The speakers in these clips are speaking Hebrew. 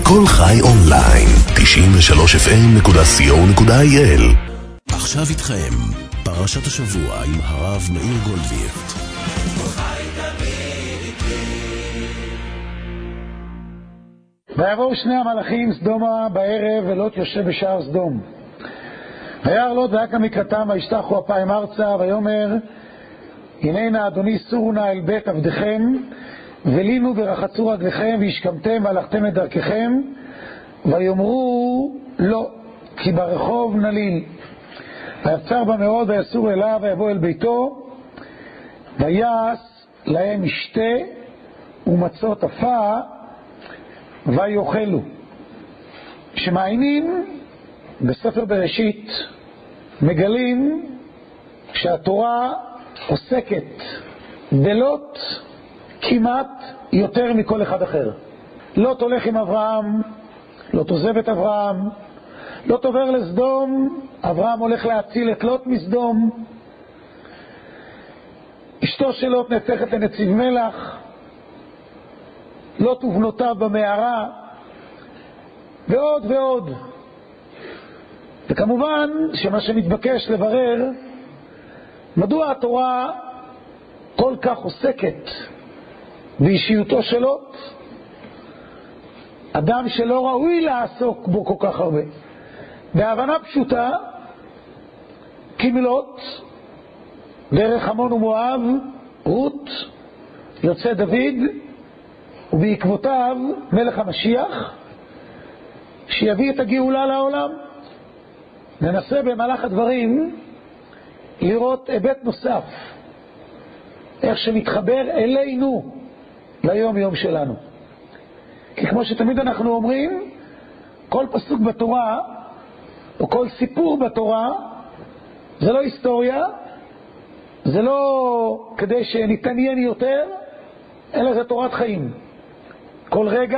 כל חי אונליין, 93fm.co.il. עכשיו איתכם, פרשת השבוע עם הרב מאיר גולדווירט. ויבואו שני המלאכים סדומה בערב, ולוט יושב בשער סדום. וירא לוט ויקם מקראתם, וישתחו אפיים ארצה, ויאמר הננה אדוני סורו נא אל בית עבדכם, ולינו ורחצו רגליכם, והשכמתם והלכתם את דרככם, ויאמרו לא, כי ברחוב נליל. ויבצר בה מאוד, ויסור אליו, ויבוא אל ביתו, ויעש להם משתה ומצות עפה, ויאכלו. שמעיינים בספר בראשית מגלים שהתורה עוסקת בלוט כמעט יותר מכל אחד אחר. לוט הולך עם אברהם, לוט עוזב את אברהם, לוט עובר לסדום, אברהם הולך להציל את לוט מסדום, אשתו של לוט נהפכת לנציב מלח, לוט ובנותיו במערה, ועוד ועוד. וכמובן שמה שמתבקש לברר, מדוע התורה כל כך עוסקת באישיותו של לוט, אדם שלא ראוי לעסוק בו כל כך הרבה. בהבנה פשוטה, כי מלוט, דרך עמון ומואב, רות, יוצא דוד, ובעקבותיו מלך המשיח, שיביא את הגאולה לעולם. ננסה במהלך הדברים לראות היבט נוסף, איך שנתחבר אלינו ליום יום שלנו. כי כמו שתמיד אנחנו אומרים, כל פסוק בתורה או כל סיפור בתורה זה לא היסטוריה, זה לא כדי שנתעניין יותר, אלא זה תורת חיים. כל רגע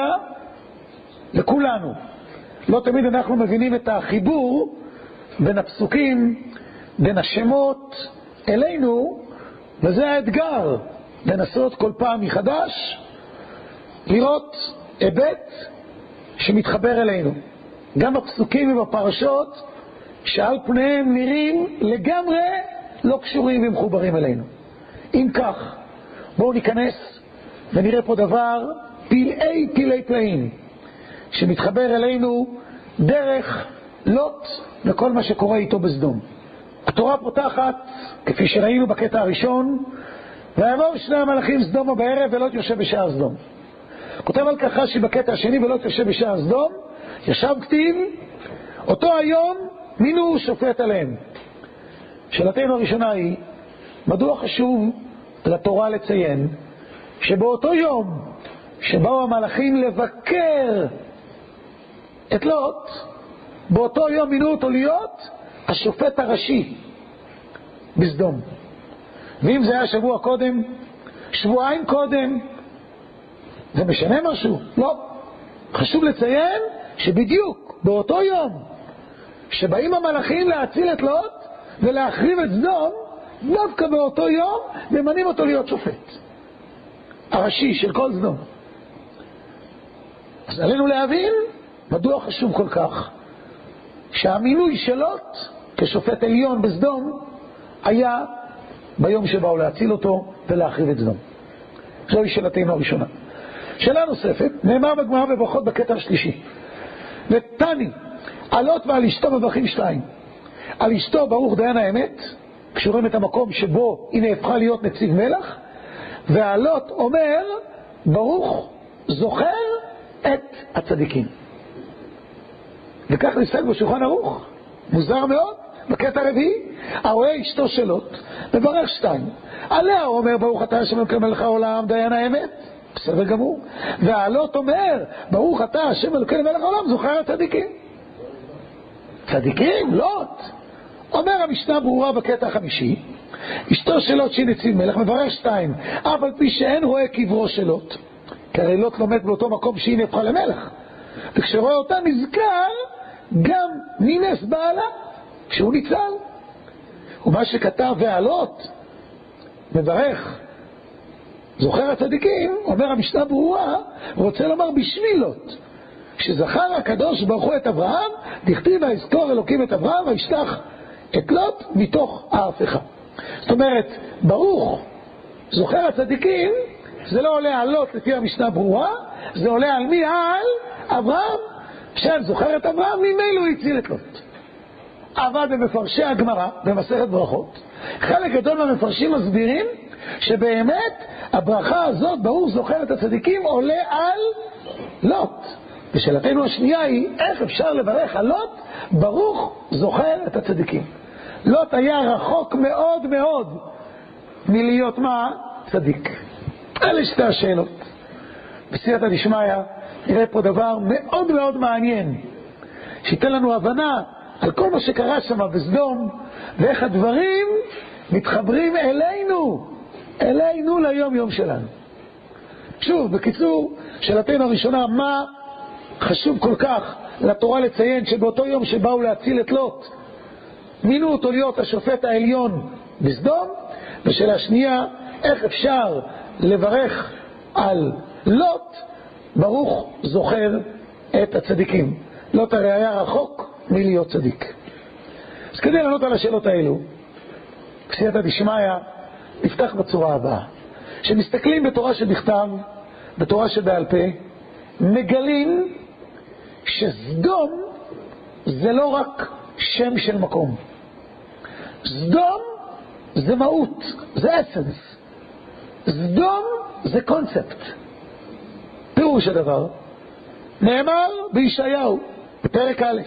לכולנו. לא תמיד אנחנו מבינים את החיבור בין הפסוקים, בין השמות אלינו, וזה האתגר, לנסות כל פעם מחדש לראות היבט שמתחבר אלינו. גם בפסוקים ובפרשות שעל פניהם נראים לגמרי לא קשורים ומחוברים אלינו. אם כך, בואו ניכנס ונראה פה דבר פלאי פלאי פלאים שמתחבר אלינו דרך לוט וכל מה שקורה איתו בסדום. התורה פותחת, כפי שראינו בקטע הראשון, ויבואו שני המלאכים סדומה בערב, ולוט יושב בשער סדום. כותב על כך רש"י בקטע השני, ולוט יושב בשער סדום, ישב כתיב, אותו היום מינו שופט עליהם. שאלתנו הראשונה היא, מדוע חשוב לתורה לציין שבאותו יום שבאו המלאכים לבקר את לוט, באותו יום מינו אותו להיות השופט הראשי בסדום. ואם זה היה שבוע קודם, שבועיים קודם, זה משנה משהו? לא. חשוב לציין שבדיוק באותו יום שבאים המלאכים להציל את לוט ולהחריב את סדום, דווקא באותו יום ממנים אותו להיות שופט הראשי של כל סדום. אז עלינו להבין מדוע חשוב כל כך שהמינוי של לוט כשופט עליון בסדום היה ביום שבאו להציל אותו ולהחריב את סדום. זוהי שאלתנו הראשונה. שאלה נוספת, נאמר בגמרא בברכות בקטע השלישי, ותני על לוט ועל אשתו מברכים שתיים. על אשתו ברוך דיין האמת, קשורים את המקום שבו היא נהפכה להיות נציב מלך, ועל לוט אומר ברוך זוכר את הצדיקים. וכך נסתכל בשולחן ערוך, מוזר מאוד. בקטע הרביעי, הרואה אשתו של לוט מברך שתיים. עליה הוא אומר ברוך אתה השם אלוהינו מלך העולם דיין האמת, בסדר גמור. והלוט אומר ברוך אתה השם אלוהינו מלך העולם זוכר הצדיקים. צדיקים? לוט. אומר המשנה ברורה בקטע החמישי, אשתו של לוט שהיא נציב מלך מברך שתיים, אף על פי שאין רואה קברו של לוט, כי הרי לוט לומד באותו מקום שהיא נהפכה למלך, וכשרואה אותה נזכר גם מנס בעלה שהוא ניצל. ומה שכתב והלוט מברך זוכר הצדיקים, אומר המשנה ברורה, רוצה לומר בשביל לוט, וכשזכר הקדוש ברוך הוא את אברהם, דכתיב ויזכור אלוקים את אברהם וישלח את לוט מתוך ההפכה. זאת אומרת, ברוך זוכר הצדיקים, זה לא עולה על לוט לפי המשנה ברורה, זה עולה על מי? על אברהם. שם זוכר את אברהם, ממילא הוא הציל את לוט. אבל במפרשי הגמרא, במסכת ברכות, חלק גדול מהמפרשים מסבירים שבאמת הברכה הזאת, ברוך זוכר את הצדיקים, עולה על לוט. ושאלתנו השנייה היא, איך אפשר לברך על לוט? ברוך זוכר את הצדיקים. לוט היה רחוק מאוד מאוד מלהיות מה? צדיק. אלה שתי השאלות. בסייעתא דשמיא נראה פה דבר מאוד מאוד מעניין, שייתן לנו הבנה על כל מה שקרה שם בסדום, ואיך הדברים מתחברים אלינו ליום יום שלנו. שוב, בקיצור, שאלתנו הראשונה, מה חשוב כל כך לתורה לציין שבאותו יום שבאו להציל את לוט, מינו אותו להיות השופט העליון בסדום? ושאלה השנייה, איך אפשר לברך על לוט, ברוך זוכר את הצדיקים? לוט הרי היה רחוק מלהיות צדיק. אז כדי לענות על השאלות האלו, בסייעתא דשמיא נפתח בצורה הבאה. שמסתכלים בתורה שבכתב, בתורה שבעל פה, מגלים שסדום זה לא רק שם של מקום. סדום זה מהות, זה אסנס. סדום זה קונספט. פירוש הדבר נאמר בישעיהו בפרק א'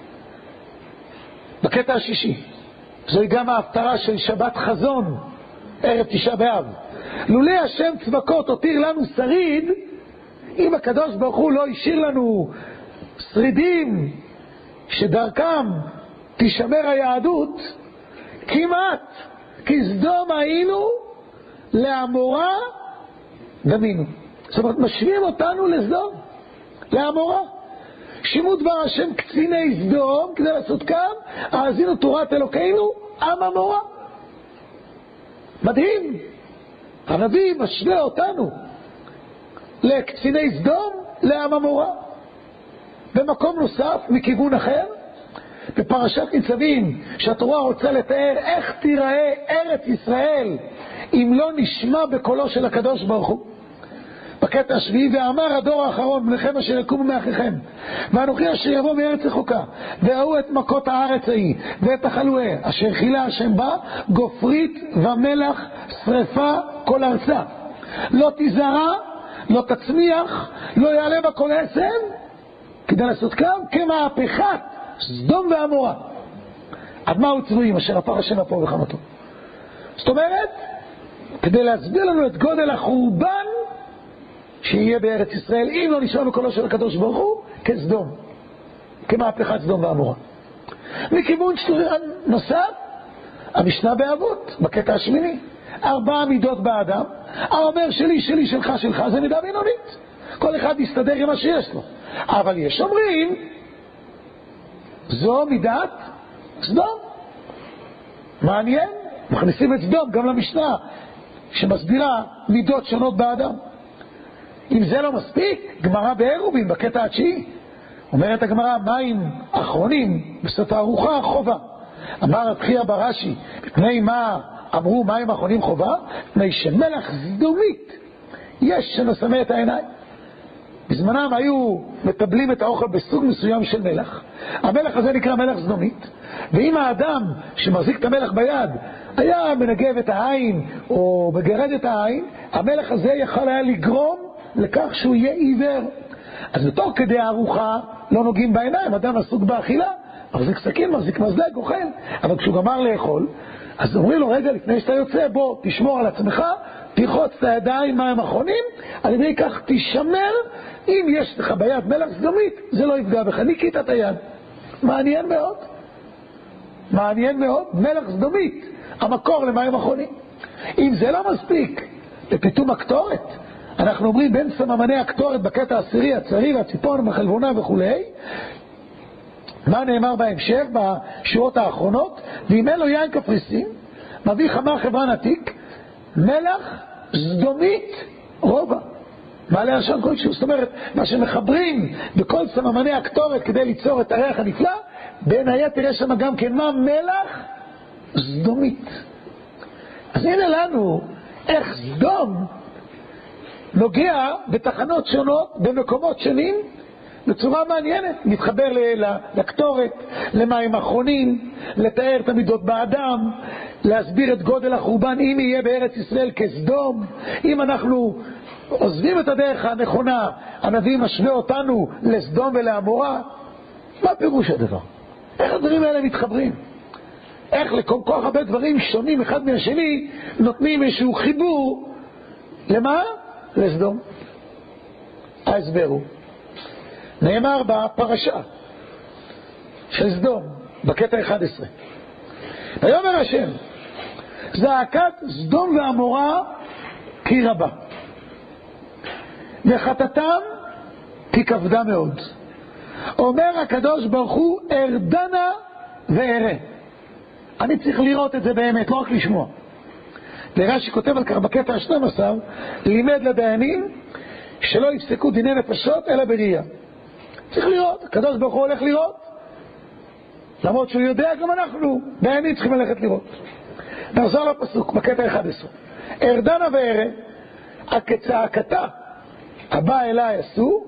בקטע השישי. זוהי גם ההפטרה של שבת חזון ערב תשעה באב. לולא השם צבקות הותיר לנו שריד, אם הקדוש ברוך הוא לא השאיר לנו שרידים שדרכם תשמר היהדות, כמעט כסדום היינו לעמורה דמינו. זאת אומרת, משווים אותנו לסדום, לעמורה. שימו דבר השם קציני סדום כדי לעשות כאן, האזינו תורת אלוקינו עם עמורה. מדהים. הנביא משווה אותנו לקציני סדום, לעם עמורה. במקום נוסף, מכיוון אחר, בפרשת ניצבים, שהתורה רוצה לתאר איך תיראה ארץ ישראל אם לא נשמע בקולו של הקדוש ברוך הוא. בקטע השביעי, ואמר הדור האחרון, בניכם אשר יקומו מאחיכם, ואנוכי אשר יבוא מארץ רחוקה, והראו את מכות הארץ ההיא, ואת החלואה, אשר חילה השם בה, גופרית ומלח, שרפה כל ארצה. לא תזרע, לא תצמיח, לא יעלה בה כל עשב, כדי לעשות כאן כמהפכת סדום ועמורה. עד מהו צבועים, אשר הפך השם אפו וחמתו. זאת אומרת, כדי להסביר לנו את גודל החורבן שיהיה בארץ ישראל, אם לא נשמע בקולו של הקדוש ברוך הוא, כסדום, כמהפכת סדום ועמורה. מכיוון נוסף, המשנה באבות, בקטע השמיני, 4 מידות באדם, האומר שלי, שלי, שלך, שלך, זה מידה בינונית. כל אחד יסתדר עם מה שיש לו. אבל יש אומרים, זו מידת סדום. מעניין, מכניסים את סדום גם למשנה, שמסבירה מידות שונות באדם. אם זה לא מספיק, גמרא בעירובין בקטע התשיעי, אומרת הגמרא, מים אחרונים בסוף הארוחה חובה. אמר רב חייא ברש"י, מפני מה אמרו מים אחרונים חובה? מפני שמלח סדומית יש שנשמה את העיניים. בזמנם היו מטבלים את האוכל בסוג מסוים של מלח. המלח הזה נקרא מלח סדומית, ואם האדם שמחזיק את המלח ביד היה מנגב את העין או מגרד את העין, המלח הזה יכול היה לגרום לכך שהוא יהיה עיוור. אז בתוך כדי הארוחה לא נוגעים בעיניים, אדם עסוק באכילה, מחזיק סכין, מחזיק מזלג, אוכל, אבל כשהוא גמר לאכול, אז אומרים לו, רגע, לפני שאתה יוצא, בוא, תשמור על עצמך, תרחוץ את הידיים מים אחרונים, על ידי כך תשמר, אם יש לך ביד מלח סדומית, זה לא יפגע בך, ניקית את היד. מעניין מאוד. מעניין מאוד, מלח סדומית, המקור למים אחרונים. אם זה לא מספיק, לפיתום הקטורת, אנחנו אומרים בין סממני הקטורת בקטע העשירי, הצרי והציפון, החלבונה וכו'. מה נאמר בהמשך, בשורות האחרונות? ואם אין לו יין קפריסין, מביא חמר חברן עתיק, מלח סדומית רובע. מעלה לשון כלשהו. זאת אומרת, מה שמחברים בכל סממני הקטורת כדי ליצור את הריח הנפלא, בין היתר יש שם גם כן מה? מלח סדומית. אז הנה לנו איך סדום נוגע בתחנות שונות, במקומות שונים, בצורה מעניינת. מתחבר לקטורת, למים אחרונים, לתאר את המידות באדם, להסביר את גודל החורבן אם יהיה בארץ ישראל כסדום. אם אנחנו עוזבים את הדרך הנכונה, הנביא משווה אותנו לסדום ולעמורה. מה פירוש הדבר? איך הדברים האלה מתחברים? איך לכל כך הרבה דברים שונים אחד מהשני נותנים איזשהו חיבור למה? לסדום. ההסבר הוא נאמר בפרשה של סדום בקטע 11, ויאמר השם זעקת סדום ועמורה כי רבה וחטאתם כי כבדה מאוד. אומר הקדוש ברוך הוא ארדנה ואראה. אני צריך לראות את זה באמת, לא רק לשמוע. לרש"י כותב על כך בקטע ה-12, לימד לדיינים שלא יפסקו דיני נפשות אלא בראייה. צריך לראות, הקדוש ברוך הוא הולך לראות, למרות שהוא יודע, גם אנחנו דיינים צריכים ללכת לראות. נחזור לפסוק בקטע 11, ארדנה ואראה כצעקתה הבא אליי עשו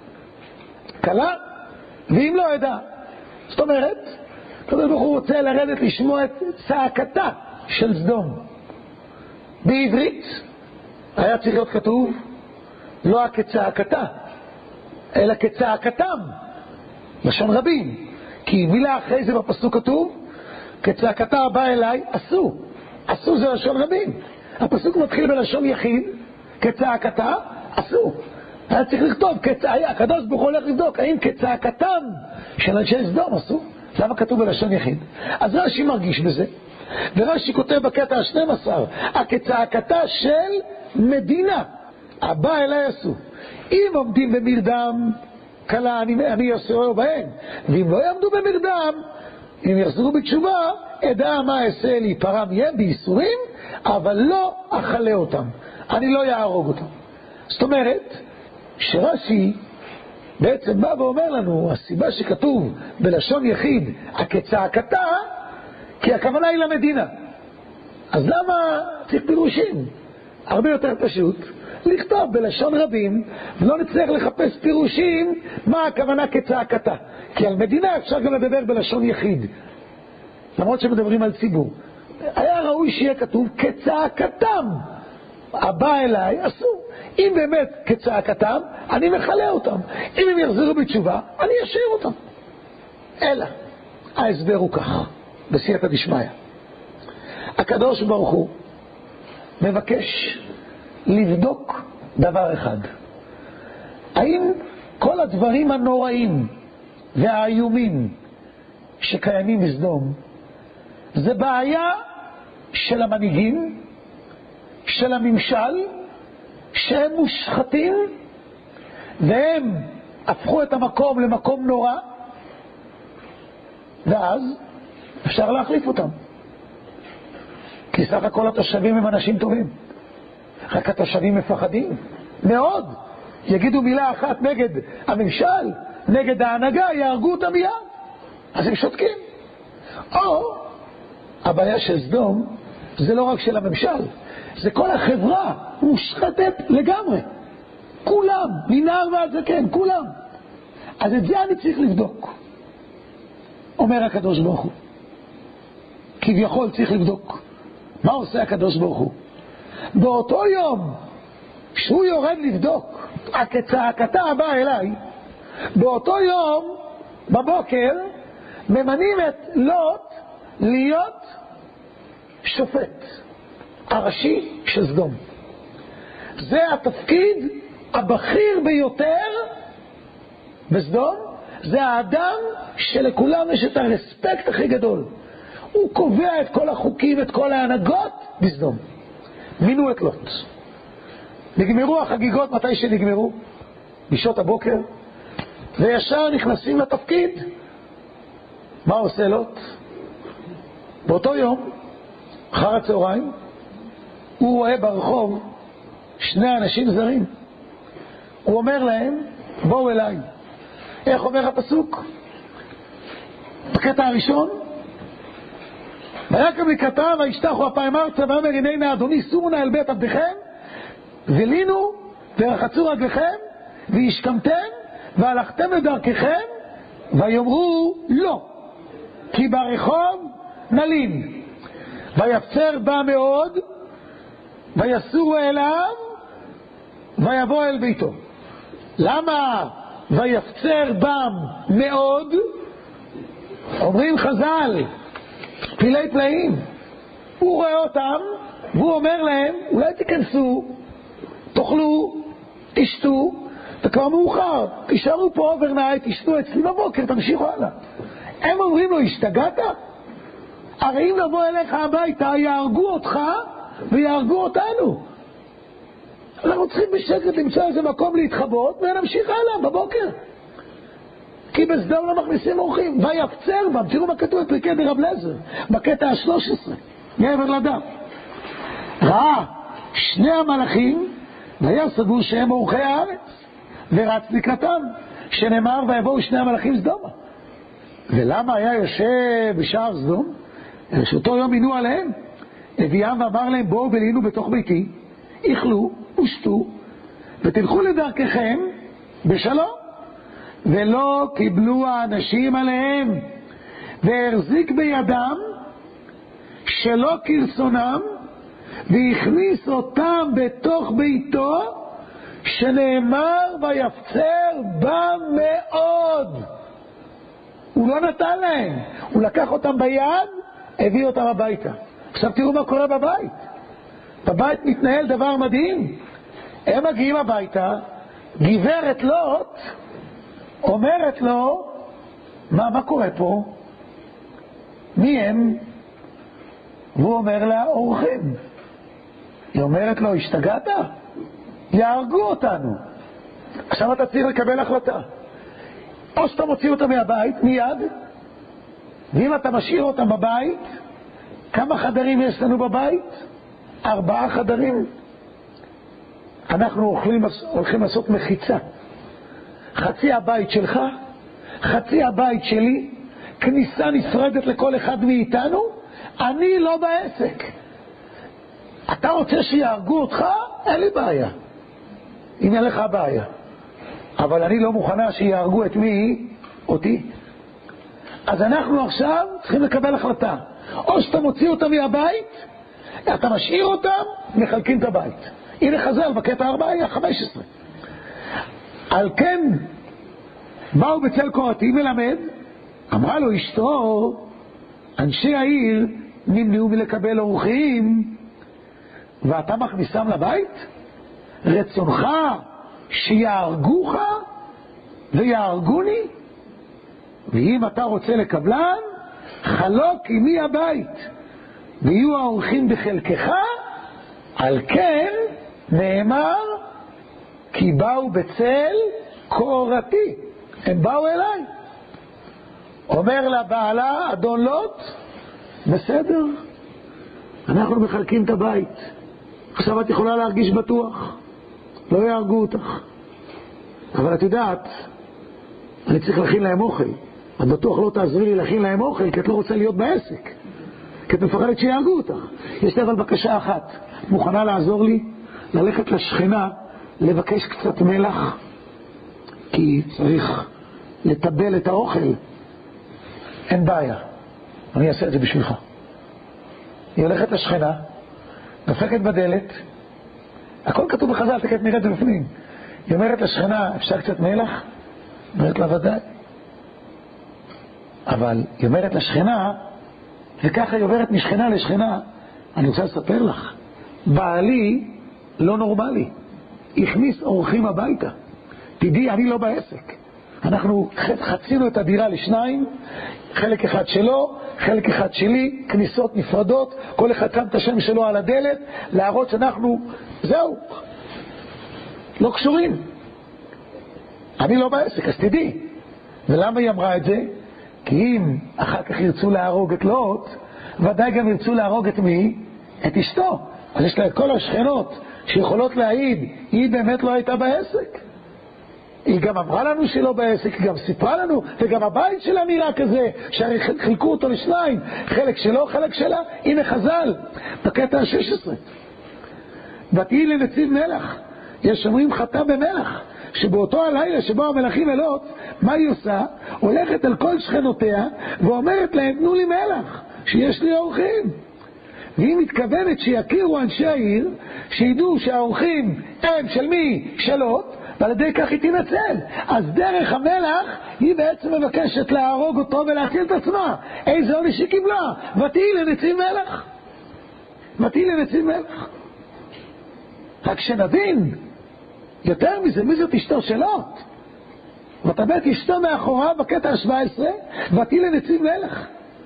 קלה ואם לא ידע. זאת אומרת, הקדוש ברוך הוא רוצה לרדת לשמוע את צעקתה של סדום. בעברית היה צריך להיות כתוב לא כצעקתה אלא כצעקתם, לשון רבים, כי מילה אחרי זה בפסוק כתוב כצעקתה הבא אליי עשו. עשו זה לשון רבים. הפסוק מתחיל בלשון יחיד, כצעקתה עשו. היה צריך לכתוב, הקדוש ברוך הוא הולך לבדוק האם כצעקתם של אנשי סדום עשו. למה כתוב בלשון יחיד? אז רש"י מרגיש בזה, ורש"י כותב בקטע ה-12 כצעקתה של מדינה הבא אליי עשו. אם עומדים במרדם קלה אני אסור בהם, ואם לא יעמדו במרדם, אם יחזרו בתשובה, אדע מה אעשה להיפרע מהם בייסורים, אבל לא אכלה אותם, אני לא יהרוג אותם. זאת אומרת שרש"י בעצם בא ואומר לנו, הסיבה שכתוב בלשון יחיד כצעקתה, כי הכוונה היא למדינה. אז למה צריך פירושים? הרבה יותר פשוט לכתוב בלשון רבים, ולא נצטרך לחפש פירושים מה הכוונה כצעקתה, כי על מדינה אפשר גם לדבר בלשון יחיד, למרות שמדברים על ציבור. היה ראוי שיהיה כתוב כצעקתם הבא אליי עשו. אם באמת כצעקתם, אני מחלה אותם. אם הם יחזרו בתשובה, אני אשאיר אותם. אלא ההסבר הוא כך, בסייעתא דשמיא, הקדוש ברוך הוא מבקש לבדוק דבר אחד: האם כל הדברים הנוראים והאיומים שקיימים בסדום זה בעיה של המנהיגים, של הממשל, שהם מושחתים והם הפכו את המקום למקום נורא, ואז אפשר להחליף אותם, כי סך הכל התושבים הם אנשים טובים, רק התושבים מפחדים מאוד, יגידו מילה אחת נגד הממשל, נגד ההנהגה, יהרגו אותם מיד, אז הם שותקים. או הבעיה של סדום זה לא רק של הממשל, זה כל החברה מושחתת לגמרי, כולם, מנער ועד זקן, כולם. אז את זה אני צריך לבדוק. אומר הקדוש ברוך הוא, כביכול צריך לבדוק. מה עושה הקדוש ברוך הוא? באותו יום שהוא יורד לבדוק כצעקתה הבא אליי, באותו יום בבוקר ממנים את לוט להיות שופט הראשי של סדום. זה התפקיד הבכיר ביותר בסדום, זה האדם שלכולם יש את הרספקט הכי גדול. הוא קובע את כל החוקים, את כל ההנהגות בסדום. מינו את לוט. נגמרו החגיגות מתי שנגמרו? בשעות הבוקר, וישר נכנסים לתפקיד. מה עושה לוט? באותו יום, אחר הצהריים, הוא רואה ברחוב שני אנשים זרים הוא אומר להם, בואו אליי. איך אומר הפסוק? בקטע הראשון, ויקם לקראתם וישתחו אפיים ארצה ויאמר הננה אדוני סורו נא אל בית עבדכם ולינו ורחצו רגליכם והשכמתם והלכתם לדרככם ויאמרו לא כי ברחוב נלין ויפצר בה מאוד ויסורו אליו ויבוא אל ביתו. למה ויפצר בם מאוד? אומרים חז"ל פלאי פלאים, הוא רואה אותם והוא אומר להם אולי תיכנסו, תאכלו, תשתו, וכבר מאוחר תישארו פה אוברנייט, תשתו אצלי בבוקר, תמשיכו הלאה. הם אומרים לו השתגעת? הרי אם נבוא אליך הביתה יהרגו אותך ויהרגו אותנו. אנחנו צריכים בשקט למצוא איזה מקום להתחבות ונמשיך הלאה בבוקר, כי בסדום לא מכניסים אורחים. ויפצר בם, תראו מה כתוב בפרקי דרב אליעזר בקטע ה-13 מעבר לדף. ראה שני המלאכים ויסגו שהם אורחי הארץ ורץ לקראתם, שנאמר ויבואו שני המלאכים סדומה. ולמה היה יושב בשער סדום? שאותו יום מינו עליהם, הביאם ואמר להם בואו ולינו בתוך ביתי, איכלו ושתו ותלכו לדרככם בשלום. ולא קיבלו האנשים עליהם, והחזיק בידם שלא כרצונם, והכניס אותם בתוך ביתו, שנאמר ויפצר בם מאוד. הוא לא נתן להם, הוא לקח אותם ביד, הביא אותם הביתה. עכשיו תראו מה קורה בבית. בבית מתנהל דבר מדהים. הם מגיעים הביתה, גברת לוט אומרת לו, מה קורה פה? מי הם? והוא אומר לה, אורחים. היא אומרת לו, השתגעת? יהרגו אותנו. עכשיו אתה צריך לקבל החלטה. או שאתה מוציא אותם מהבית מיד, ואם אתה משאיר אותם בבית, כמה חדרים יש לנו בבית? 4 חדרים. אנחנו הולכים לעשות מחיצה. חצי הבית שלך, חצי הבית שלי, כניסה נפרדת לכל אחד מאיתנו. אני לא בעסק. אתה רוצה שיהרגו אותך? אין לי בעיה, אם אין לך בעיה, אבל אני לא מוכנה שיהרגו את מי? אותי. אז אנחנו עכשיו צריכים לקבל החלטה. או שאתה מוציא אותם מהבית, אתה משאיר אותם, מחלקים את הבית. הנה חז"ל בקטע 15. על כן באו בצל קורתי מלמד, אמרה לו אשתו, אנשי העיר נמנעו מלקבל אורחים ואתה מכניסם לבית? רצונך שיהרגוך ויהרגוני? ואם אתה רוצה לקבלן, חלוק עמי הבית ויהיו האורחים בחלקך. על כן נאמר כי באו בצל קורתי, הם באו אליי. אומר לבעלה אדון לוט, בסדר, אנחנו מחלקים את הבית, עכשיו את יכולה להרגיש בטוח, לא יהרגו אותך, אבל את יודעת אני צריך להכין להם אוכל. את בטוח לא תעזרי לי להכין להם אוכל, כי את לא רוצה להיות בעסק, כי את מפחדת שיהרגו אותך. יש לי אבל בקשה אחת, מוכנה לעזור לי ללכת לשכנה לבקש קצת מלח, כי צריך לטבל את האוכל? אין בעיה, אני אעשה את זה בשבילך. היא הולכת לשכנה, דופקת בדלת, הכל כתוב בחז"ל, תקת נראית בפנים. היא אומרת לשכנה, אפשר קצת מלח? אומרת לה ודאי. אבל היא אומרת לשכנה, וככה היא עוברת משכנה לשכנה, אני רוצה לספר לך, בעלי לא נורמלי, הכניס אורחים הביתה. תדעי, אני לא בעסק. אנחנו חצינו את הדירה לשניים, חלק אחד שלו, חלק אחד שלי, כניסות נפרדות, כל אחד שם את השם שלו על הדלת, להראות שאנחנו, זהו, לא קשורים. אני לא בעסק, אז תדעי. ולמה היא אמרה את זה? כי אם אחר כך ירצו להרוג את לוט, ודאי גם ירצו להרוג את מי? את אשתו. אז יש לה את כל השכנות שיכולות להעיד, היא באמת לא הייתה בעסק. היא גם אמרה לנו שלא בעסק, היא גם סיפרה לנו, וגם הבית שלה נראה כזה, שהרי חילקו אותו לשניים, חלק שלו, חלק שלה. הנה חז"ל, בקטע ה-16. ותהי לנציב מלח, יש אומרים חטא במלח, שבאותו הלילה שבו המלכים אלות, מה היא עושה? הולכת על כל שכנותיה, ואומרת להם, תנו לי מלח, שיש לי אורחים. והיא מתכוונת שיכירו אנשי העיר, שידעו שהאורחים הם של מי? שלות, ועל ידי כך היא תנצל. אז דרך המלח היא בעצם מבקשת להרוג אותו ולהציל את עצמה. איזה עונש היא קיבלה? ותהי לנציב מלח. ותהי לנציב מלח. רק שנבין יותר מזה, מי זאת אשתו שלות? ותבט אשתו מאחוריו בקטע ה-17, ותהי לנציב מלח.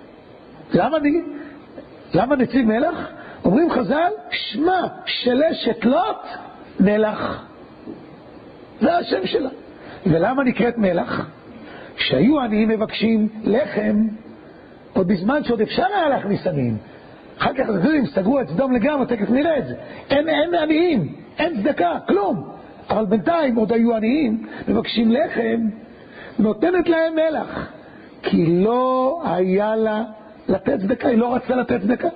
למה נציב מלח? אומרים חז"ל, שמה של אשת לוט מלח. זה השם שלה. ולמה נקראת מלח? שהיו עניים מבקשים לחם, עוד בזמן שעוד אפשר היה להכניס עניים. אחר כך סגרו את סדום לגמרי, תכף נראה את זה. אין עניים, אין צדקה, כלום. אבל בינתיים עוד היו עניים, מבקשים לחם, נותנת להם מלח. כי לא היה לה לתת צדקה, היא לא רצה לתת צדקה.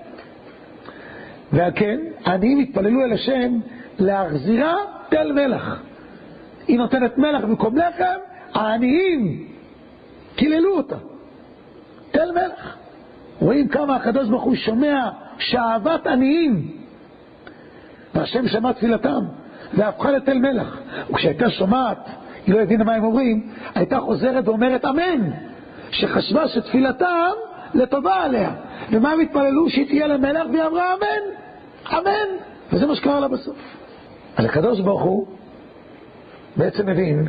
והכן, העניים התפללו אל השם להחזירה תל מלח. היא נותנת מלח במקום לחם, העניים קיללו אותה. תל מלח. רואים כמה הקדוש ברוך הוא שומע שאהבת עניים. והשם שמע תפילתם, והפכה לתל מלח. וכשהייתה שומעת, היא לא הבינה מה הם אומרים, הייתה חוזרת ואומרת אמן, שחשבה שתפילתם לטובה עליה. ומה הם התפללו? שהיא תהיה למלח, והיא אמרה אמן, אמן. וזה מה שקרה לה בסוף. אז הקדוש ברוך הוא בעצם מבין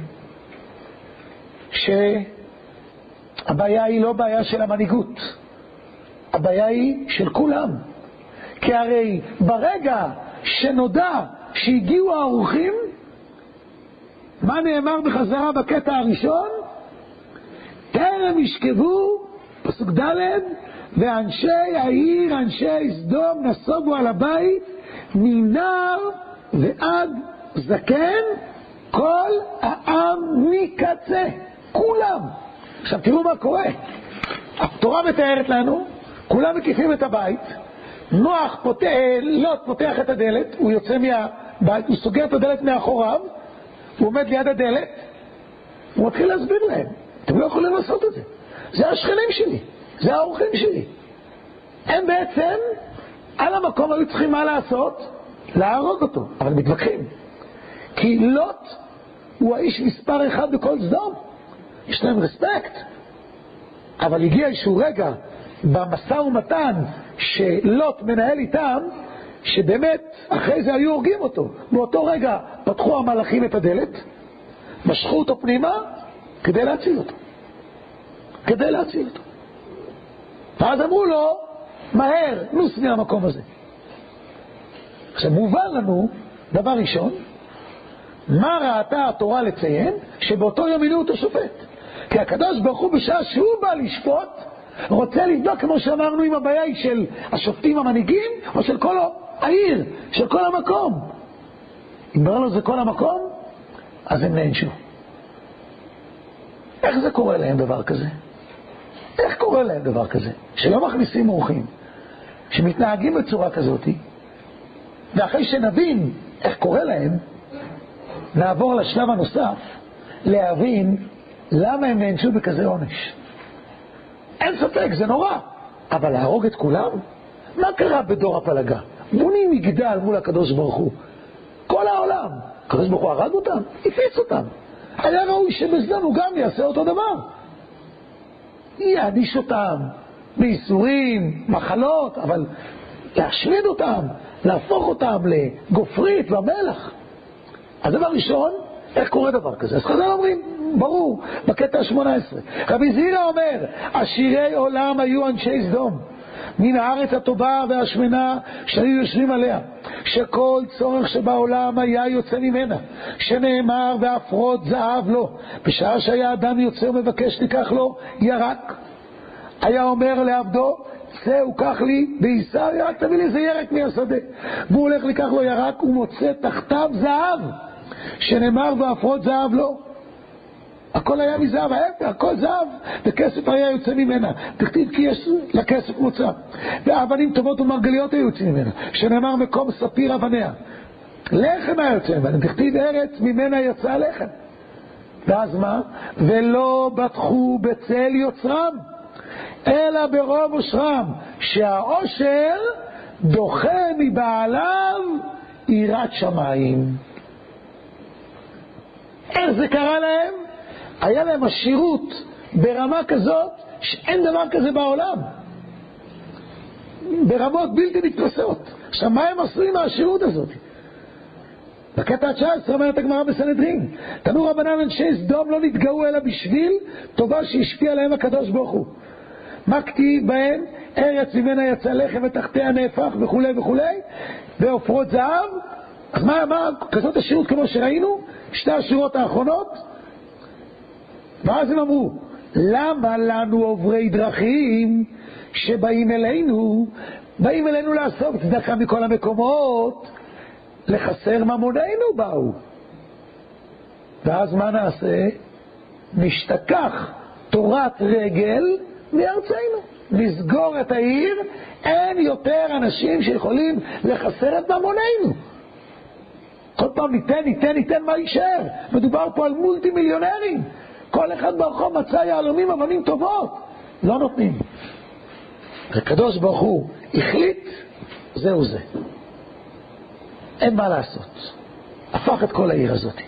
שהבעיה היא לא בעיה של המנהיגות, הבעיה היא של כולם. כי הרי ברגע שנודע שהגיעו האורחים, מה נאמר בחזרה בקטע הראשון? טרם ישכבו, פסוק ד', ואנשי העיר, אנשי סדום, נסוגו על הבית מנער ועד זקן, כל העם מקצה, כולם. עכשיו תראו מה קורה. התורה מתארת לנו, כולם מקיפים את הבית, לוט פותח את הדלת, הוא יוצא מהבית, הוא סוגר את הדלת מאחוריו, הוא עומד ליד הדלת, הוא מתחיל להסביר להם, אתם לא יכולים לעשות את זה, זה השכנים שלי, זה האורחים שלי. הם בעצם על המקום היו צריכים מה לעשות? להרוג אותו, אבל מתווכחים. כי לוט הוא האיש מספר אחד בכל סדום, יש להם רספקט. אבל הגיע איזשהו רגע במשא ומתן שלוט מנהל איתם, שבאמת אחרי זה היו הורגים אותו. באותו רגע פתחו המלאכים את הדלת, משכו אותו פנימה כדי להציל אותו. כדי להציל אותו. ואז אמרו לו, מהר, נוס מהמקום הזה. עכשיו מובן לנו, דבר ראשון, מה ראתה התורה לציין? שבאותו יום מינו אותו שופט. כי הקדוש ברוך הוא בשעה שהוא בא לשפוט, רוצה לבדוק, כמו שאמרנו, אם הבעיה היא של השופטים המנהיגים, או של כל העיר, של כל המקום. אם ברר לו זה כל המקום, אז הם נענשו. איך זה קורה להם דבר כזה? איך קורה להם דבר כזה? שלא מכניסים אורחים, שמתנהגים בצורה כזאת, ואחרי שנבין איך קורה להם, נעבור לשלב הנוסף, להבין למה הם נענשו בכזה עונש. אין ספק, זה נורא. אבל להרוג את כולם? מה קרה בדור הפלגה? בונים מגדל מול הקדוש ברוך הוא. כל העולם. הקדוש ברוך הוא הרג אותם, הפיץ אותם. היה ראוי שבסדום הוא גם יעשה אותו דבר. יעניש אותם בייסורים, מחלות, אבל להשמיד אותם, להפוך אותם לגופרית ומלח. אז דבר ראשון, איך קורה דבר כזה? אז חז"ל אומרים, ברור, בקטע ה-18. רבי זירא אומר, עשירי עולם היו אנשי סדום, מן הארץ הטובה והשמנה שהיו יושבים עליה, שכל צורך שבעולם היה יוצא ממנה, שנאמר והפרות זהב לו, בשעה שהיה אדם יוצא ומבקש לקח לו ירק, היה אומר לעבדו, צא וקח לי בישר ירק, תביא לי איזה ירק מהשדה. והוא הולך לקח לו ירק, הוא מוצא תחתיו זהב, שנאמר והפרות זהב לו. הכל היה מזהב, הכל זהב, וכסף היה יוצא ממנה. תכתיב כי יש לכסף מוצא. ואבנים טובות ומרגליות היו יוצאים ממנה, שנאמר מקום ספיר אבניה. לחם היה יוצא ממנה, תכתיב ארץ ממנה יצא לחם. ואז מה? ולא בטחו בצל יוצרם, אלא ברוב אושרם, שהאושר דוחה מבעליו יראת שמיים. איך זה קרה להם? היה להם עשירות ברמה כזאת שאין דבר כזה בעולם, ברמות בלתי נתפסות. עכשיו מה הם עשו עם העשירות הזאת? בקטע 19 אומרת הגמרא בסנהדרין, תנו רבנן אנשי סדום לא נתגאו אלא בשביל טובה שהשפיע עליהם הקדוש ברוך הוא. מה כתיב בהם? ארץ ממנה יצא לחם ותחתיה נהפך וכו' וכו', ועופרות זהב. אז מה כזאת השירות כמו שראינו שתי השירות האחרונות? ואז הם אמרו, למה לנו עוברי דרכים שבאים אלינו, באים אלינו לאסוף צדקה מכל המקומות, לחסר ממוננו באו. ואז מה נעשה? נשתכח תורת רגל מארצנו, נסגור את העיר, אין יותר אנשים שיכולים לחסר את ממוננו. כל פעם ניתן מה יישאר. מדובר פה על מולטי מיליונרים, כל אחד ברחוב מצא יהלומים אבנים טובות, לא נותנים. הקדוש ברוך הוא החליט, זהו זה, אין מה לעשות, הפך את כל העיר הזאת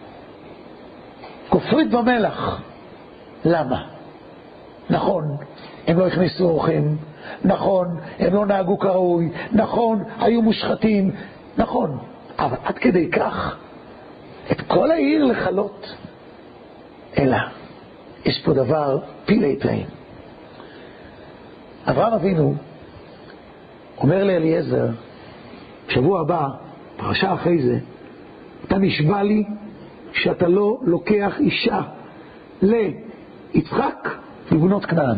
כופרית במלח. למה? נכון, הם לא הכניסו אורחים, נכון, הם לא נהגו כראוי, נכון, היו מושחתים, נכון, אבל עד כדי כך את כל העיר לחלות? אלא יש פה דבר פילי פלאים. אברהם אבינו אומר לאליעזר, שבוע הבא, פרשה אחרי זה, אתה נשבע לי שאתה לא לוקח אישה ליצחק לבנות כנען.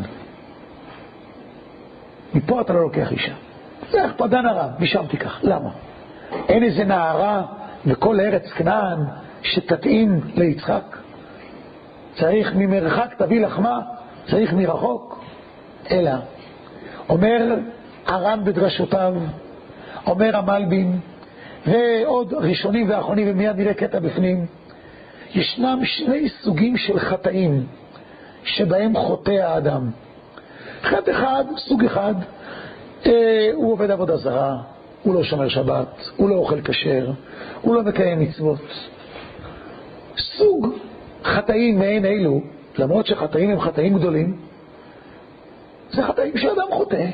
מפה אתה לא לוקח אישה. זה פדן ארם, משם תיקח. למה? אין איזה נערה בכל ארץ כנען שתתאים ליצחק? צריך ממרחק תביא לחמה, צריך מרחוק. אלא אומר ארם בדרשותיו, אומר המלבין, ועוד ראשונים ואחרונים, ומיד נראה קטע בפנים, ישנם שני סוגים של חטאים שבהם חוטא האדם. חטא אחד, סוג אחד, הוא עובד עבודה זרה, הוא לא שומר שבת, הוא לא אוכל כשר, הוא לא מקיים מצוות. סוג חטאים מעין אלו, למרות שחטאים הם חטאים גדולים, זה חטאים שאדם חוטא.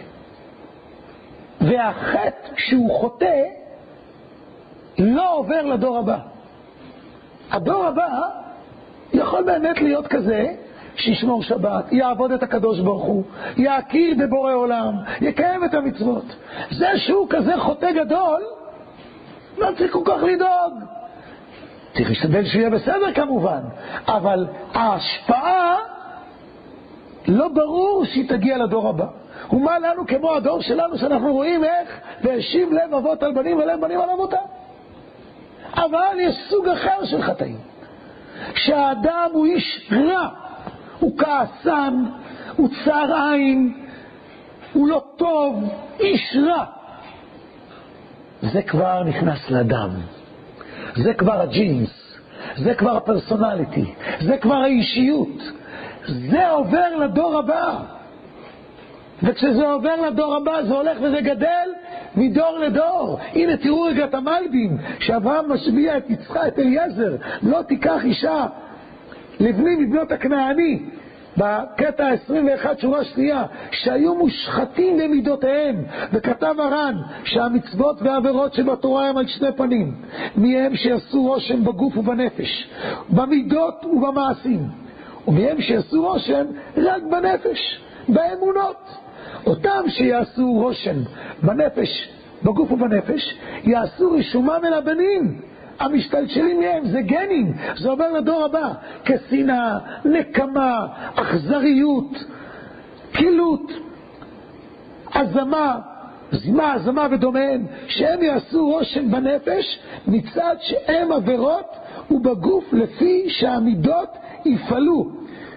והחטא שהוא חוטא לא עובר לדור הבא. הדור הבא יכול באמת להיות כזה שישמור שבת, יעבוד את הקדוש ברוך הוא, יכיר בבורא עולם, יקיים את המצוות. זה שהוא כזה חוטא גדול, לא צריך כל כך לדאוג. צריך להשתדל שיהיה בסדר כמובן, אבל ההשפעה לא ברור שהיא תגיע לדור הבא. ומה לנו כמו הדור שלנו שאנחנו רואים איך והשיב לב אבות על בנים ולב בנים על אבותם. אבל יש סוג אחר של חטאים, שהאדם הוא איש רע, הוא כעסן, הוא צער עין, הוא לא טוב, איש רע. זה כבר נכנס לדם, זה כבר הג'ינס, זה כבר הפרסונליטי, זה כבר האישיות, זה עובר לדור הבא. וכשזה עובר לדור הבא זה הולך וזה גדל מדור לדור. הנה תראו רגע את המלבים שאברהם משביע את יצחק, את אליעזר, לא תיקח אישה לבני מבנות הכנעני, בקטע 21 שורה שנייה, שהיו מושחתים במידותיהם. וכתב הר"ן שהמצוות והעבירות שבתורה הם על שני פנים, מהם שיעשו רושם בגוף ובנפש, במידות ובמעשים, ומהם שיעשו רושם רק בנפש, באמונות. אותם שיעשו רושם בנפש, בגוף ובנפש, יעשו רישומם אל הבנים המשתלשלים מהם. זה גנים, זה עובר לדור הבא, כשנאה, נקמה, אכזריות, קילות, הזמה ודומיהם, שהם יעשו רושם בנפש מצד שהם עבירות ובגוף לפי שהמידות יפעלו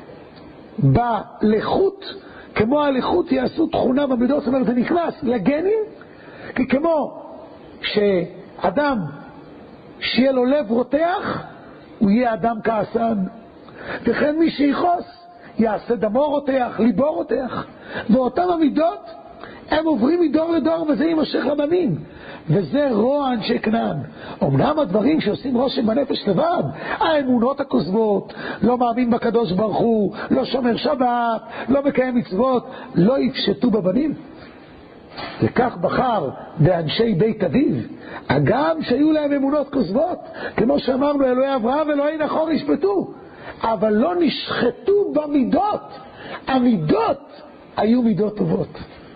בלכות, כמו הלכות יעשו תכונה במידות. זאת אומרת, זה נכנס לגנים, כי כמו שאדם שיהיה לו לב רותח, הוא יהיה אדם כעסן, וכן מי שיחוס יעשה דמו רותח, ליבו רותח. ואותם המידות הם עוברים מדור לדור, וזה יימשך לבנים, וזה רוע אנשי כנען. אמנם הדברים שעושים רושם בנפש לבד, האמונות הכוזבות, לא מאמין בקדוש ברוך הוא, לא שומר שבת, לא מקיים מצוות, לא יפשטו בבנים. וכך בחר באנשי בית אביו, אגם שהיו להם אמונות כוזבות, כמו שאמרנו, אלוהי אברהם ואלוהי נחור ישפטו, אבל לא נשחטו במידות. המידות היו מידות טובות.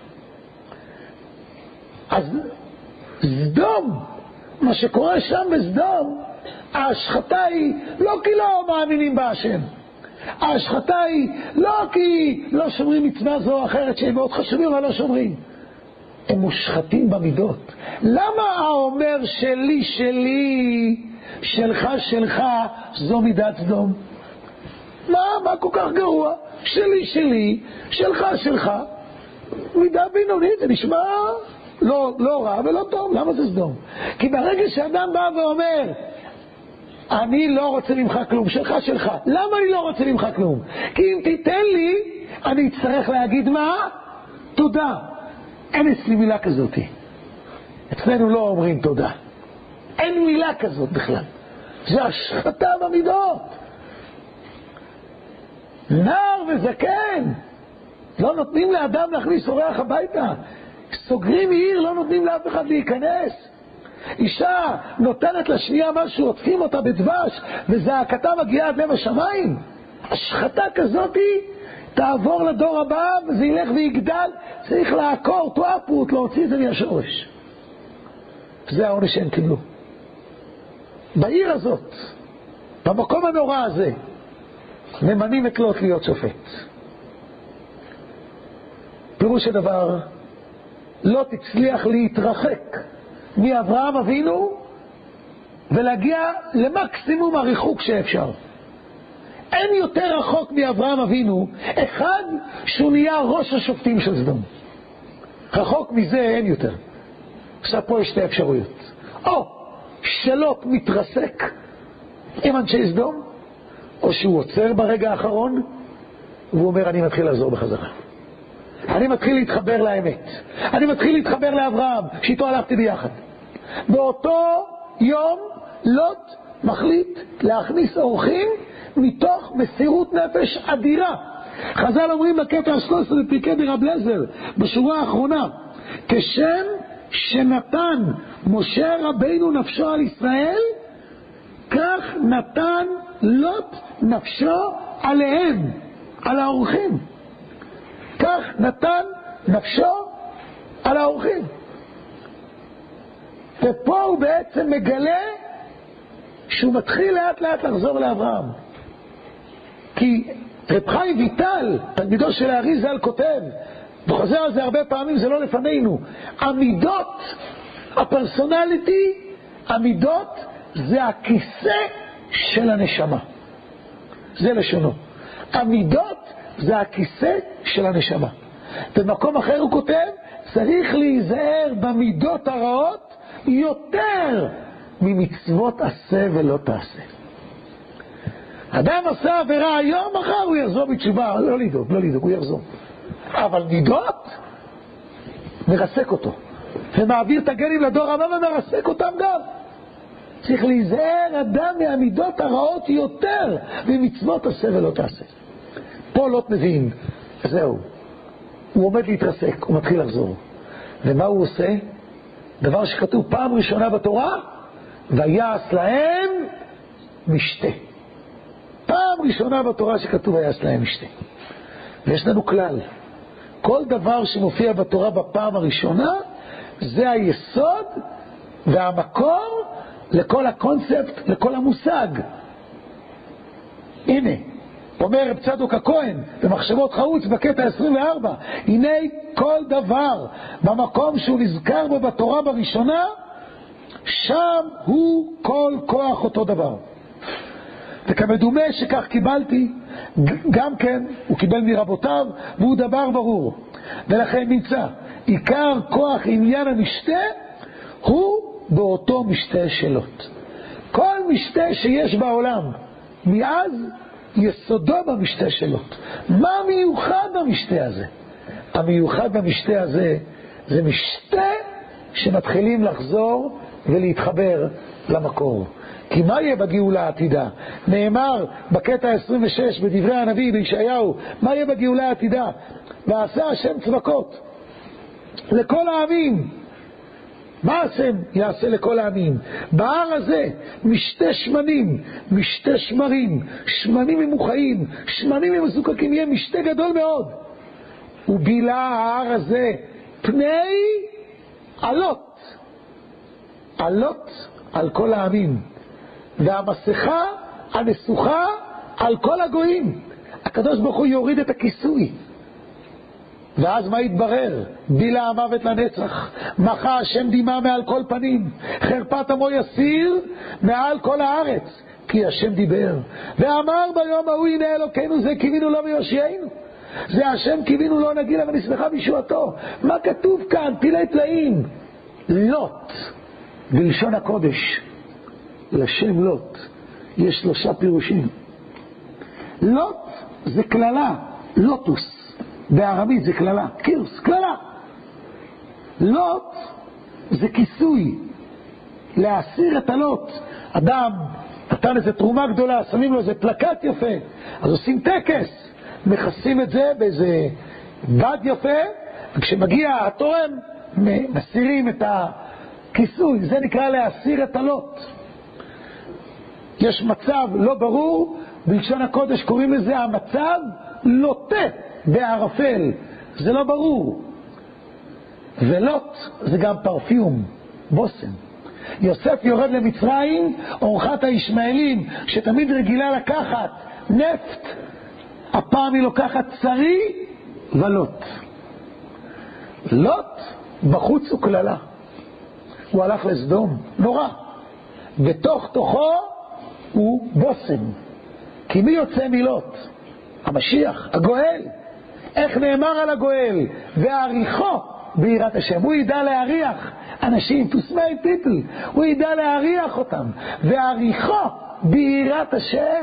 אז סדום, מה שקורה שם בסדום, ההשחתה היא לא כי לא מאמינים בהשם, ההשחתה היא לא כי לא שומרים מצווה זו או אחרת שהם מאוד חשובים אבל לא שומרים, הם מושחתים במידות. למה האומר שלי שלי, שלך שלך, זו מידת סדום? מה כל כך גרוע? שלי שלי, שלך שלך, מידה בינונית, זה נשמע לא רע ולא טוב. למה זה סדום? כי ברגע שאדם בא ואומר אני לא רוצה ממך כלום, שלך שלך, למה אני לא רוצה ממך כלום? כי אם תיתן לי אני אצטרך להגיד מה? תודה. אין אצלי מילה כזאת, אצלנו לא אומרים תודה, אין מילה כזאת בכלל. זה השחתה במידות. נער וזקן לא נותנים לאדם להכניס אורח הביתה, סוגרים עיר, לא נותנים לאף אחד להיכנס. אישה נותנת לשנייה משהו, עוטפים אותה בדבש וזעקתה מגיעה עד לב השמיים. השחתה כזאת תעבור לדור הבא וזה ילך ויגדל. צריך לעקור, תואפות, להוציא את זה מהשורש. זה העונש שהם קיבלו בעיר הזאת, במקום הנורא הזה. ממנים את לוט להיות שופט. פירוש הדבר, לוט הצליח להתרחק מאברהם אבינו ולהגיע למקסימום הריחוק שאפשר. אין יותר רחוק מאברהם אבינו אחד שהוא נהיה ראש השופטים של סדום. רחוק מזה אין יותר. עכשיו פה יש שתי אפשרויות: או שלוט מתרסק עם אנשי סדום, או שהוא עוצר ברגע האחרון והוא אומר אני מתחיל לעזור בחזרה, אני מתחיל להתחבר לאמת, אני מתחיל להתחבר לאברהם שאיתו הלכתי ביחד. באותו יום לוט מחליט להכניס אורחים מתוך מסירות נפש אדירה. חז"ל אומרים בקטע 13 בפרקי דרב אליעזר בשורה האחרונה, כשם שנתן משה רבינו נפשו על ישראל, כך נתן לוט נפשו עליהם, על האורחים. כך נתן נפשו על האורחים. ופה הוא בעצם מגלה שהוא מתחיל לאט לאט לחזור לאברהם. כי רב חיים ויטל, תלמידו של האריז"ל, כותב, וחוזר על זה הרבה פעמים, זה לא לפנינו, המידות, הפרסונליטי, המידות זה הכיסא של הנשמה. זה לשונו. המידות זה הכיסא של הנשמה. במקום אחר הוא כותב, צריך להיזהר במידות הרעות יותר ממצוות עשה ולא תעשה. אדם עשה עבירה היום, מחר הוא יחזור בתשובה, לא לדאוג, הוא יחזור. אבל מידות מרסק אותו ומעביר את הגנים לדור הבא ומרסק אותם גם. צריך להיזהר אדם מהמידות הרעות יותר ממצוות עשה ולא תעשה. פה לוט מבין, זהו, הוא עומד להתרסק, הוא מתחיל לחזור. ומה הוא עושה? דבר שכתוב פעם ראשונה בתורה, ויעש להם משתה. פעם ראשונה בתורה שכתוב ויעש להם משתה. ויש לנו כלל, כל דבר שמופיע בתורה בפעם הראשונה זה היסוד והמקור לכל הקונספט, לכל המושג. הנה, אומר רב צדוק הכהן במחשבות חרוץ בקטע 24, הנה כל דבר במקום שהוא נזכר בו בתורה בראשונה, שם הוא כל כוח אותו דבר. וכמדומה שכך קיבלתי, גם כן הוא קיבל מרבותיו, והוא דבר ברור. ולכן נמצא, עיקר כוח עניין המשתה הוא באותו משתה שאלות. כל משתה שיש בעולם, מאז יסודו במשתה שאלות. מה מיוחד במשתה הזה? המיוחד במשתה הזה זה משתה שמתחילים לחזור ולהתחבר למקור. כי מה יהיה בגאולה העתידה? נאמר בקטע 26 בדברי הנביא בישעיהו, מה יהיה בגאולה העתידה? ועשה השם צבקות לכל העמים. מה השם יעשה לכל העמים? בהר הזה משתה שמנים, משתה שמרים, שמנים ממוחאים, שמנים ממזוקקים, יהיה משתה גדול מאוד. ובילה ההר הזה פני עלות, עלות על כל העמים, והמסכה הנסוכה על כל הגויים. הקדוש ברוך הוא יוריד את הכיסוי, ואז מה יתברר? בילה המוות לנצח, מחה השם דימה מעל כל פנים, חרפת עמו יסיר מעל כל הארץ, כי השם דיבר ואמר ביום ההוא הנה אלוקינו זה קיווינו לו ויושיענו. זה השם קיווינו לו נגילה ונשמחה בישועתו. מה כתוב כאן? תילי תלאים. לוט בלשון הקודש, לשם לוט יש 3 פירושים. לוט זה כללה, לוטוס בארמית זה כללה, קירוס, כללה. לוט זה כיסוי, להסיר את הלוט. אדם נתן איזו תרומה גדולה, שמים לו איזה פלקט יפה, אז עושים טקס, מכסים את זה באיזה בד יפה, וכשמגיע התורם מסירים את הכיסוי. זה נקרא להסיר את הלוט. יש מצב לא ברור, בלשון הקודש קוראים לזה המצב לוטה בערפל, זה לא ברור. ולוט זה גם פרפיום, בוסם. יוסף יורד למצרים, אורחת הישמעאלים שתמיד רגילה לקחת נפט, הפעם היא לוקחת צרי ולוט. לוט בחוץ הוא כללה, הוא הלך לסדום, נורא. בתוך תוכו הוא בוסם. כי מי יוצא מלוט? המשיח, הגואל. איך נאמר על הגואל? והעריכו ביראת השם. הוא ידע להריח אנשים, to smell people, הוא ידע להריח אותם. והעריכו ביראת השם.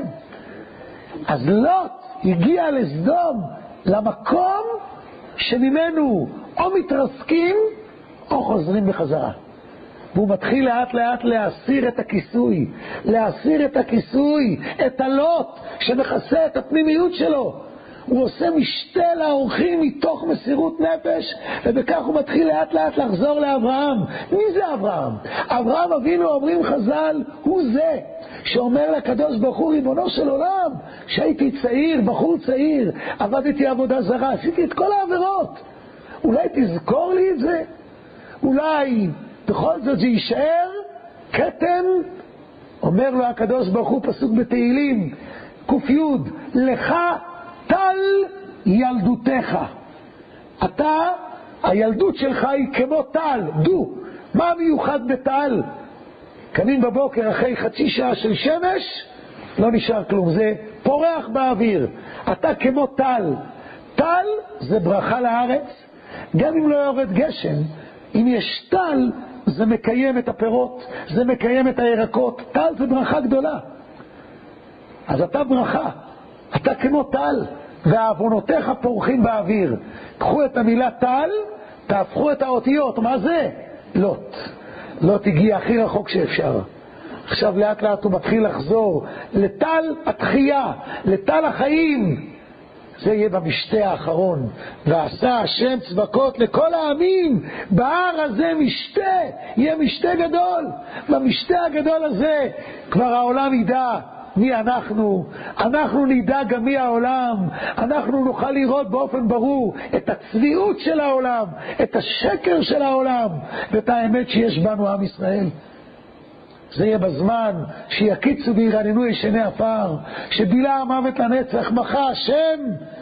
אז לוט הגיע לסדום, למקום שממנו או מתרסקים או חוזרים בחזרה. והוא מתחיל לאט לאט להסיר את הכיסוי, להסיר את הכיסוי, את הלוט שמכסה את הפנימיות שלו. הוא עושה משתה לאורחים מתוך מסירות נפש, ובכך הוא מתחיל לאט לאט לחזור לאברהם. מי זה אברהם? אברהם אבינו, אומרים חז"ל, הוא זה שאומר לקדוש ברוך הוא, ריבונו של עולם, שהייתי צעיר, בחור צעיר, עבדתי עבודה זרה, עשיתי את כל העבירות, אולי תזכור לי את זה? אולי בכל זאת זה יישאר קטן? אומר לו הקדוש ברוך הוא, פסוק בתהילים ק"י, לך טל ילדותך. אתה, הילדות שלך היא כמו טל, דו. מה מיוחד בטל? קמים בבוקר אחרי חצי שעה של שמש, לא נשאר כלום, זה פורח באוויר. אתה כמו טל. טל זה ברכה לארץ, גם אם לא יורד גשם, אם יש טל זה מקיים את הפירות, זה מקיים את הירקות. טל זה ברכה גדולה. אז אתה ברכה, אתה כמו טל, ועוונותיך פורחים באוויר. קחו את המילה טל, תהפכו את האותיות. מה זה? לוט. לוט הגיע הכי רחוק שאפשר. עכשיו לאט לאט הוא מתחיל לחזור לטל התחייה, לטל החיים. זה יהיה במשתה האחרון. ועשה השם צבקות לכל העמים, בהר הזה משתה, יהיה משתה גדול. במשתה הגדול הזה כבר העולם ידע מי אנחנו נדע גם מי העולם. אנחנו נוכל לראות באופן ברור את הצביעות של העולם, את השקר של העולם, ואת האמת שיש בנו עם ישראל. זה יהיה בזמן שיקיצו וירננו ישני עפר, שבילה המוות לנצח, מחה השם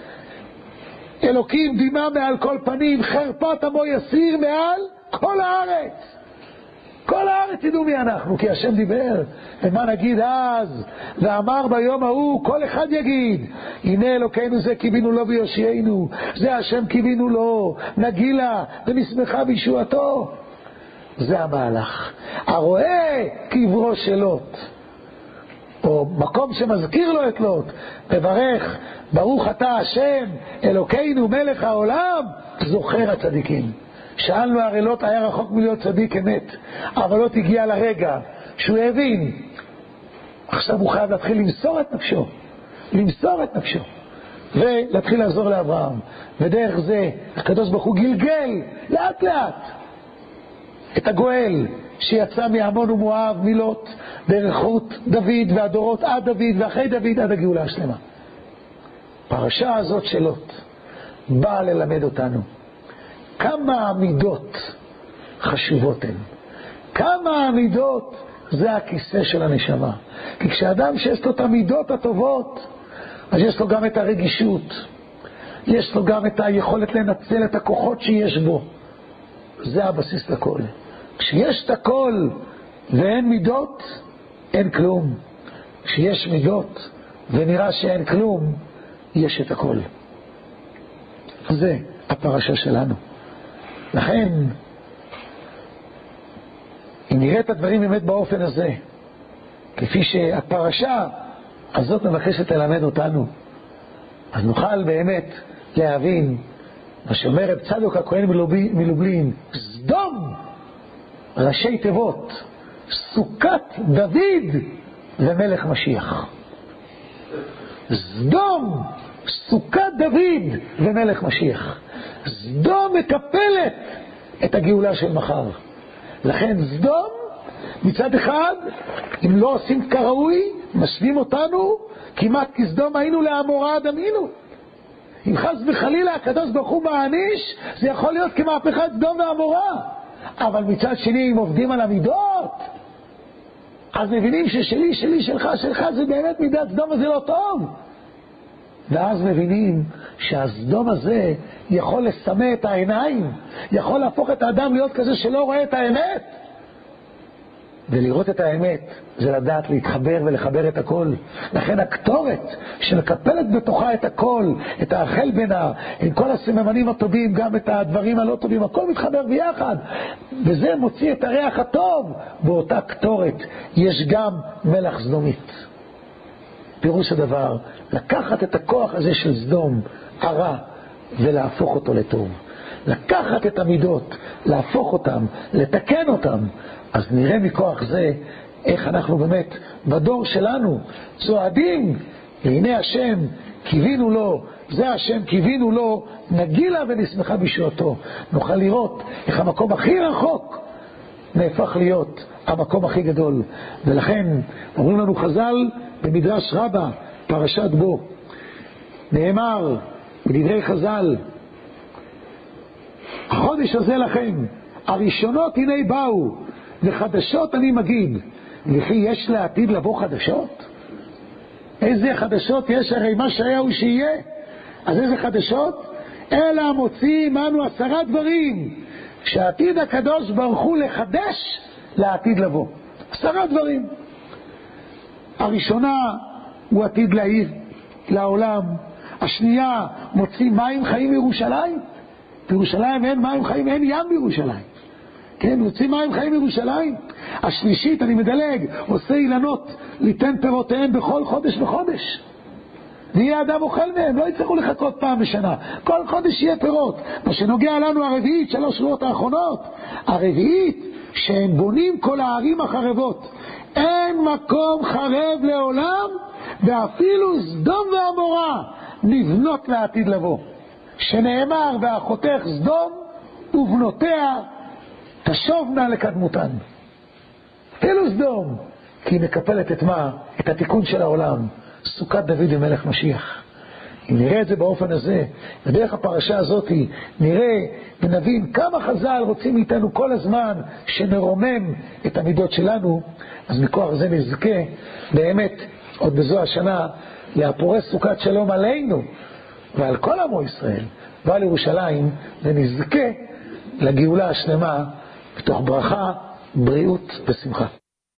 אלוקים דימה מעל כל פנים, חרפת עמו יסיר מעל כל הארץ. כל הארץ ידעו מי אנחנו, כי השם דיבר. ומה נגיד אז? ואמר ביום ההוא, כל אחד יגיד, הנה אלוקינו זה קיווינו לו ויושיענו, זה השם קיווינו לו, נגילה ונשמחה בישועתו. זה המהלך. הרואה קברו של לוט, או מקום שמזכיר לו את לוט, מברך, ברוך אתה השם אלוקינו מלך העולם, זוכר הצדיקים. שאלנו, הרי לוט היה רחוק מלהיות צדיק אמת, אבל לוט הגיע לרגע שהוא הבין, עכשיו הוא חייב להתחיל למסור את נפשו, ולהתחיל לעזור לאברהם. ודרך זה הקדוש ברוך הוא גלגל לאט לאט את הגואל שיצא מעמון ומואב, מלוט, דרך רות דוד והדורות עד דוד ואחרי דוד עד הגאולה השלמה. פרשה הזאת של לוט באה ללמד אותנו כמה המידות חשובות הן. כמה המידות זה הכיסא של הנשמה. כי כשאדם שיש לו את המידות הטובות, אז יש לו גם את הרגישות, יש לו גם את היכולת לנצל את הכוחות שיש בו. זה הבסיס לכל. כשיש את הכל ואין מידות, אין כלום. כשיש מידות ונראה שאין כלום, יש את הכל. זה הפרשה שלנו. לכן, אם נראה את הדברים באמת באופן הזה, כפי שהפרשה הזאת מבקשת ללמד אותנו, אז נוכל באמת להבין מה שאומר רב צדוק הכהן מלובלין, סדום, ראשי תיבות, סוכת דוד ומלך משיח. סדום, סוכת דוד ומלך משיח. סדום מקפלת את הגאולה של מחר. לכן סדום, מצד אחד, אם לא עושים כראוי, משווים אותנו, כמעט כסדום היינו לעמורה דמינו. אם חס וחלילה הקדוש ברוך הוא מעניש, זה יכול להיות כמהפכת סדום ועמורה. אבל מצד שני, אם עובדים על המידות, אז מבינים ששלי, שלי, שלך, שלך, זה באמת מידת סדום, וזה לא טוב. ואז מבינים שהסדום הזה יכול לסמא את העיניים, יכול להפוך את האדם להיות כזה שלא רואה את האמת. ולראות את האמת זה לדעת להתחבר ולחבר את הכל. לכן הקטורת שמקפלת בתוכה את הכל, את האחל בינה, עם כל הסממנים הטובים, גם את הדברים הלא טובים, הכל מתחבר ביחד, וזה מוציא את הריח הטוב. באותה קטורת יש גם מלח סדומית. פירוש הדבר, לקחת את הכוח הזה של סדום, הרע, ולהפוך אותו לטוב. לקחת את המידות, להפוך אותם, לתקן אותם. אז נראה מכוח זה איך אנחנו באמת בדור שלנו צועדים, הנה השם קיווינו לו, זה השם קיווינו לו, נגילה ונשמחה בישועתו. נוכל לראות איך המקום הכי רחוק נהפך להיות המקום הכי גדול. ולכן אומרים לנו חז"ל במדרש רבה, פרשת בו, נאמר בדברי חז"ל, החודש הזה לכם, הראשונות הנה באו, וחדשות אני מגיד. וכי יש לעתיד לבוא חדשות? איזה חדשות יש? הרי מה שהיה הוא שיהיה. אז איזה חדשות? אלא מוציאים אנו 10 דברים שעתיד הקדוש ברוך הוא לחדש לעתיד לבוא. 10 דברים. הראשונה הוא עתיד לעיר, לעולם. השנייה, מוציא מים חיים מירושלים. בירושלים אין מים חיים, אין ים בירושלים. כן, מוציא מים חיים מירושלים. השלישית, אני מדלג, עושה אילנות ליתן פירותיהם בכל חודש וחודש. ויהיה אדם אוכל מהם, לא יצטרכו לחכות פעם בשנה. כל חודש יהיה פירות. מה שנוגע לנו הרביעית, 3 שבועות האחרונות, הרביעית, שהם בונים כל הערים החרבות. אין מקום חרב לעולם, ואפילו סדום ועמורה נבנות לעתיד לבוא. שנאמר, והחותך סדום ובנותיה תשובנה לקדמותן. אפילו סדום, כי היא מקפלת את מה? את התיקון של העולם. סוכת דוד ומלך משיח. אם נראה את זה באופן הזה, בדרך הפרשה הזאת נראה ונבין כמה חז"ל רוצים מאיתנו כל הזמן שנרומם את המידות שלנו, אז מכוח זה נזכה באמת עוד בזו השנה להפורש סוכת שלום עלינו ועל כל עמו ישראל ועל ירושלים, ונזכה לגאולה השלמה בתוך ברכה בריאות ושמחה.